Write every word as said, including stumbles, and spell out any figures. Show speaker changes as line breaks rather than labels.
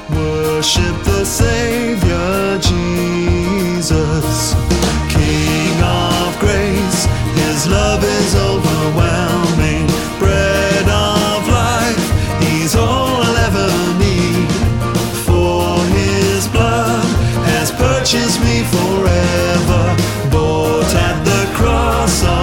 Worship the Savior Jesus, King of grace. His love is overwhelming. Bread of life, He's all I'll ever need. For His blood has purchased me forever, bought at the cross of